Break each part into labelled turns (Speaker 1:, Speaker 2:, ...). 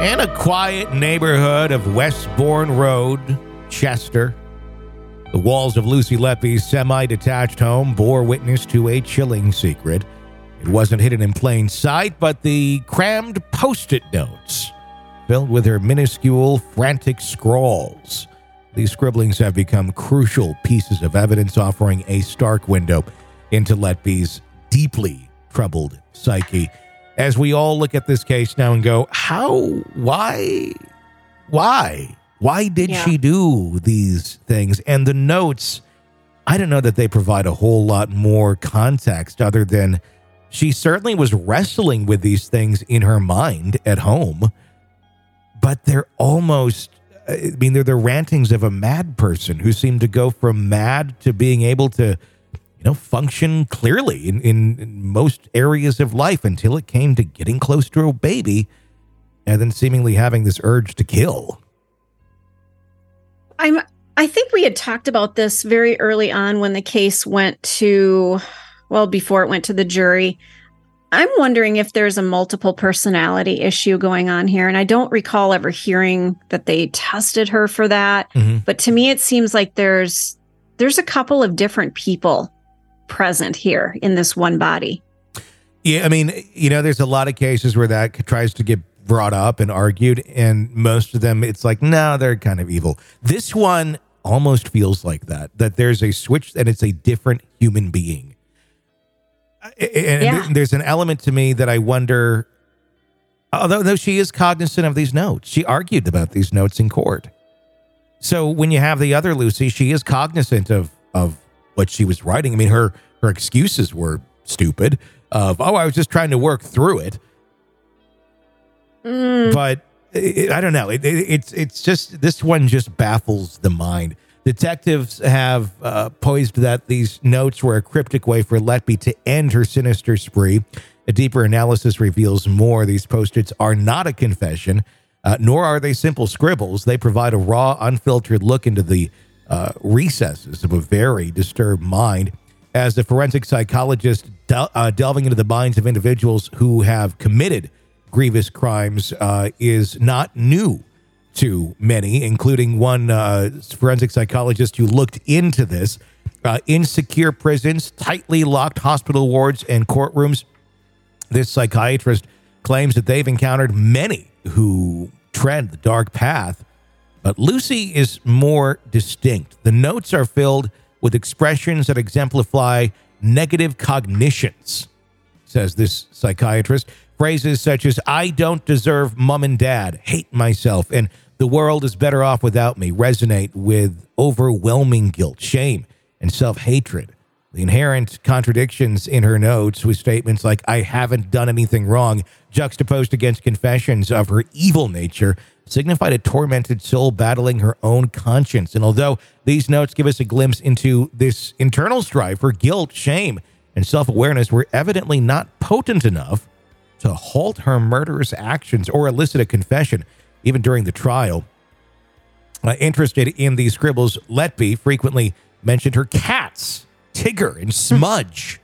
Speaker 1: In a quiet neighborhood of Westbourne Road, Chester, the walls of Lucy Letby's semi-detached home bore witness to a chilling secret. It wasn't hidden in plain sight, but the crammed Post-it notes filled with her minuscule, frantic scrawls. These scribblings have become crucial pieces of evidence, offering a stark window into Letby's deeply troubled psyche. As we all look at this case now and go, why did she do these things? And the notes, I don't know that they provide a whole lot more context other than she certainly was wrestling with these things in her mind at home, but they're almost, they're the rantings of a mad person who seemed to go from mad to being able to function clearly in most areas of life until it came to getting close to a baby and then seemingly having this urge to kill.
Speaker 2: I think we had talked about this very early on when the case went to, before it went to the jury. I'm wondering if there's a multiple personality issue going on here. And I don't recall ever hearing that they tested her for that. Mm-hmm. But to me, it seems like there's a couple of different people present here in this one body.
Speaker 1: Yeah, there's a lot of cases where that tries to get brought up and argued, and most of them, it's like, no, they're kind of evil. This one almost feels like that there's a switch and it's a different human being. And there's an element to me that I wonder, although she is cognizant of these notes, she argued about these notes in court. So when you have the other Lucy, she is cognizant of what she was writing. Her excuses were stupid I was just trying to work through it. But I don't know. It's just, this one just baffles the mind. Detectives have posed that these notes were a cryptic way for Letby to end her sinister spree. A deeper analysis reveals more. These Post-its are not a confession, nor are they simple scribbles. They provide a raw, unfiltered look into the recesses of a very disturbed mind. As a forensic psychologist delving into the minds of individuals who have committed grievous crimes is not new to many, including one forensic psychologist who looked into this. Insecure prisons, tightly locked hospital wards, and courtrooms. This psychiatrist claims that they've encountered many who tread the dark path, but Lucy is more distinct. The notes are filled with expressions that exemplify negative cognitions, says this psychiatrist. Phrases such as, I don't deserve mom and dad, hate myself, and the world is better off without me resonate with overwhelming guilt, shame, and self-hatred. The inherent contradictions in her notes with statements like, I haven't done anything wrong, juxtaposed against confessions of her evil nature, signified a tormented soul battling her own conscience. And although these notes give us a glimpse into this internal strife for guilt, shame, and self-awareness, were evidently not potent enough to halt her murderous actions or elicit a confession, even during the trial. Interested in these scribbles, Letby frequently mentioned her cats, Tigger and Smudge.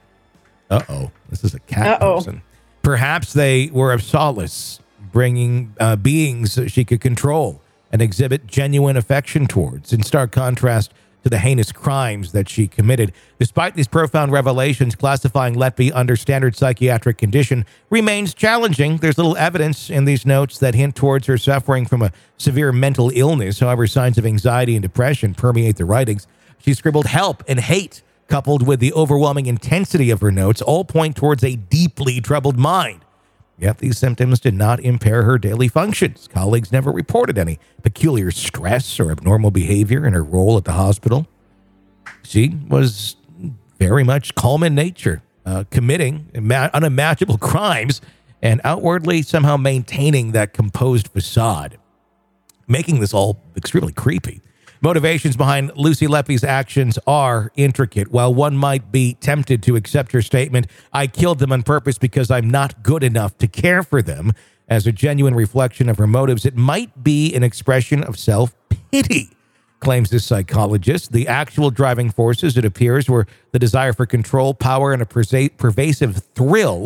Speaker 1: This is a cat person. Perhaps they were of solace, bringing beings that she could control and exhibit genuine affection towards, in stark contrast to the heinous crimes that she committed. Despite these profound revelations, classifying Letby under standard psychiatric condition remains challenging. There's little evidence in these notes that hint towards her suffering from a severe mental illness. However, signs of anxiety and depression permeate the writings. She scribbled help and hate, coupled with the overwhelming intensity of her notes, all point towards a deeply troubled mind. Yet these symptoms did not impair her daily functions. Colleagues never reported any peculiar stress or abnormal behavior in her role at the hospital. She was very much calm in nature, committing unimaginable crimes and outwardly somehow maintaining that composed facade, making this all extremely creepy. Motivations behind Lucy Letby's actions are intricate. While one might be tempted to accept her statement, I killed them on purpose because I'm not good enough to care for them, as a genuine reflection of her motives, it might be an expression of self-pity, claims this psychologist. The actual driving forces, it appears, were the desire for control, power, and a pervasive thrill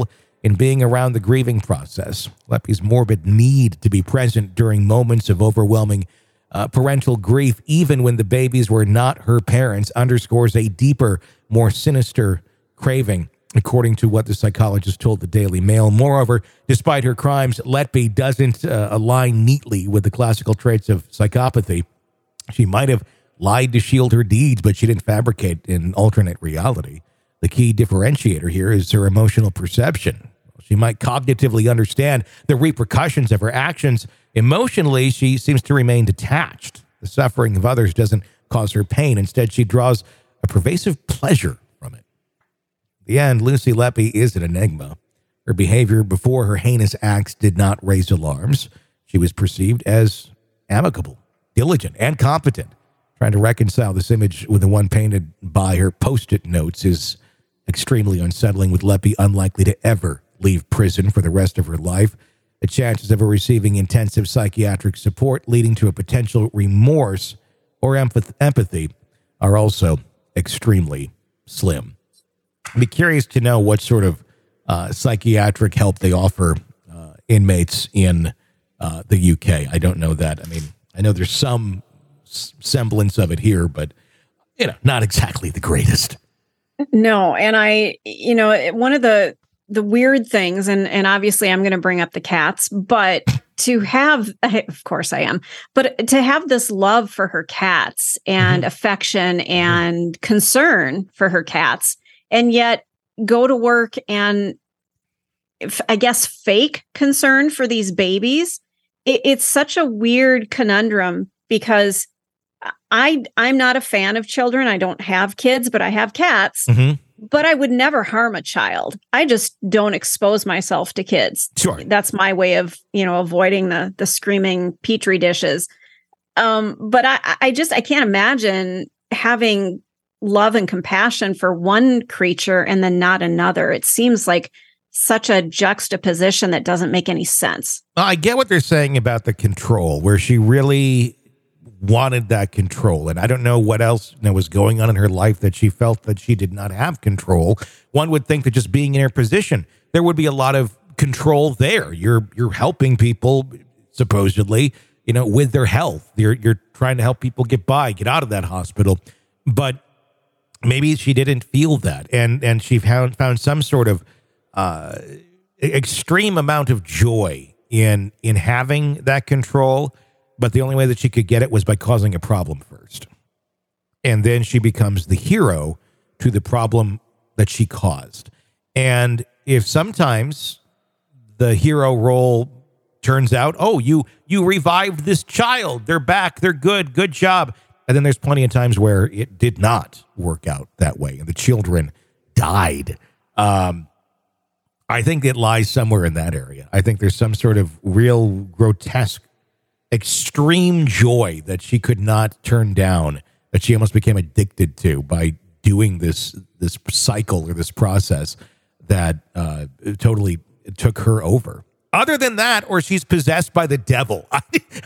Speaker 1: in being around the grieving process. Leppy's morbid need to be present during moments of overwhelming parental grief, even when the babies were not her parents, underscores a deeper, more sinister craving, according to what the psychologist told the Daily Mail. Moreover, despite her crimes, Letby doesn't align neatly with the classical traits of psychopathy. She might have lied to shield her deeds, but she didn't fabricate an alternate reality. The key differentiator here is her emotional perception. She might cognitively understand the repercussions of her actions. Emotionally, she seems to remain detached. The suffering of others doesn't cause her pain. Instead, she draws a pervasive pleasure from it. In the end, Lucy Letby is an enigma. Her behavior before her heinous acts did not raise alarms. She was perceived as amicable, diligent, and competent. Trying to reconcile this image with the one painted by her Post-it notes is extremely unsettling, with Letby unlikely to ever leave prison for the rest of her life. The chances of her receiving intensive psychiatric support leading to a potential remorse or empathy are also extremely slim. I'd be curious to know what sort of psychiatric help they offer inmates in the UK. I don't know that. I mean, I know there's some semblance of it here, but, not exactly the greatest.
Speaker 2: No. And one of the weird things, and obviously I'm going to bring up the cats, but to have, of course I am, but to have this love for her cats and affection and concern for her cats, and yet go to work and I guess fake concern for these babies. It's such a weird conundrum because I'm not a fan of children. I don't have kids, but I have cats. But I would never harm a child. I just don't expose myself to kids.
Speaker 1: Sure.
Speaker 2: That's my way of, avoiding the screaming petri dishes. But I can't imagine having love and compassion for one creature and then not another. It seems like such a juxtaposition that doesn't make any sense.
Speaker 1: I get what they're saying about the control, where she really wanted that control. And I don't know what else was going on in her life that she felt that she did not have control. One would think that just being in her position, there would be a lot of control there. You're helping people, supposedly, with their health. You're trying to help people get by, get out of that hospital. But maybe she didn't feel that. And she found some sort of extreme amount of joy in having that control. But the only way that she could get it was by causing a problem first. And then she becomes the hero to the problem that she caused. And if sometimes the hero role turns out, you revived this child, they're back, they're good job. And then there's plenty of times where it did not work out that way and the children died. I think it lies somewhere in that area. I think there's some sort of real grotesque extreme joy that she could not turn down, that she almost became addicted to by doing this cycle or this process that totally took her over. Other than that, or she's possessed by the devil. I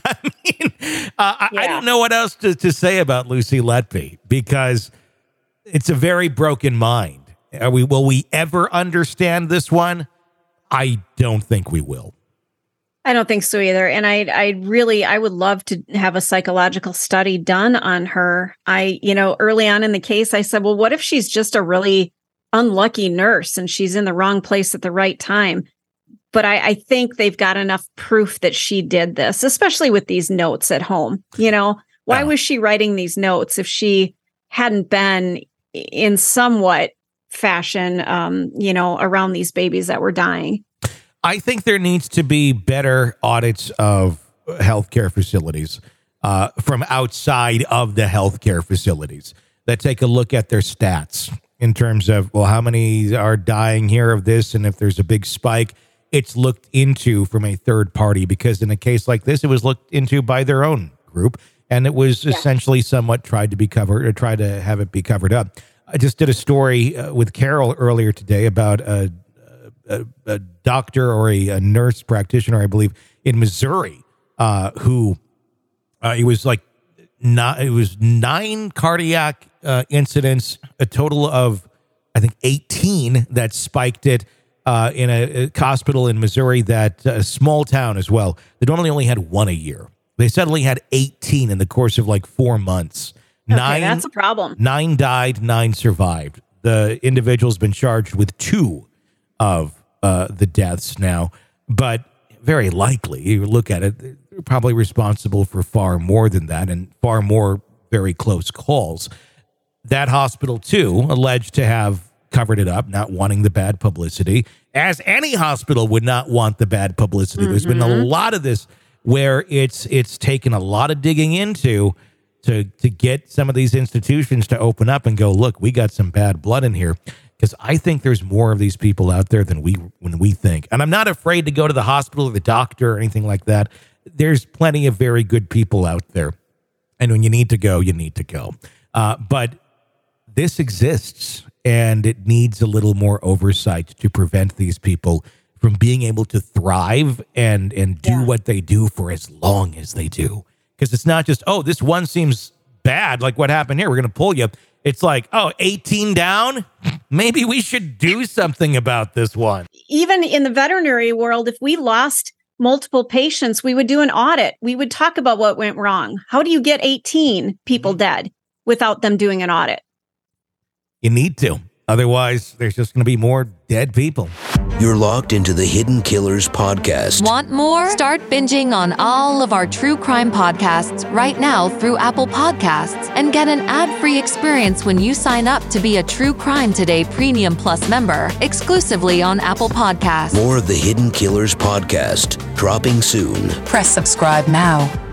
Speaker 1: don't know what else to say about Lucy Letby, because it's a very broken mind. Will we ever understand this one? I don't think we will.
Speaker 2: I don't think so either. And I would love to have a psychological study done on her. Early on in the case, I said, well, what if she's just a really unlucky nurse and she's in the wrong place at the right time? But I think they've got enough proof that she did this, especially with these notes at home. Why was she writing these notes if she hadn't been in somewhat fashion, around these babies that were dying?
Speaker 1: I think there needs to be better audits of healthcare facilities from outside of the healthcare facilities that take a look at their stats in terms of, well, how many are dying here of this? And if there's a big spike, it's looked into from a third party, because in a case like this, it was looked into by their own group, and it was essentially somewhat tried to be covered, or tried to have it be covered up. I just did a story with Carol earlier today about a doctor or a nurse practitioner, I believe, in Missouri, who it was 9 cardiac incidents, a total of, I think, 18 that spiked it. in a hospital in Missouri that a small town as well. They normally only had one a year. They suddenly had 18 in the course of like 4 months.
Speaker 2: Okay, that's a problem.
Speaker 1: 9 died, 9 survived. The individual's been charged with 2 of the deaths now, but very likely, you look at it, they're probably responsible for far more than that and far more very close calls. That hospital, too, alleged to have covered it up, not wanting the bad publicity, as any hospital would not want the bad publicity. Mm-hmm. There's been a lot of this where it's taken a lot of digging into to get some of these institutions to open up and go, look, we got some bad blood in here. Because I think there's more of these people out there than we think. And I'm not afraid to go to the hospital or the doctor or anything like that. There's plenty of very good people out there. And when you need to go, you need to go. But this exists, and it needs a little more oversight to prevent these people from being able to thrive and do what they do for as long as they do. Because it's not just, oh, this one seems bad, like what happened here, we're going to pull you. It's like, oh, 18 down? Maybe we should do something about this one.
Speaker 2: Even in the veterinary world, if we lost multiple patients, we would do an audit. We would talk about what went wrong. How do you get 18 people dead without them doing an audit?
Speaker 1: You need to. Otherwise, there's just going to be more dead people.
Speaker 3: You're locked into the Hidden Killers podcast.
Speaker 4: Want more? Start binging on all of our true crime podcasts right now through Apple Podcasts and get an ad-free experience when you sign up to be a True Crime Today Premium Plus member exclusively on Apple Podcasts.
Speaker 3: More of the Hidden Killers podcast dropping soon.
Speaker 5: Press subscribe now.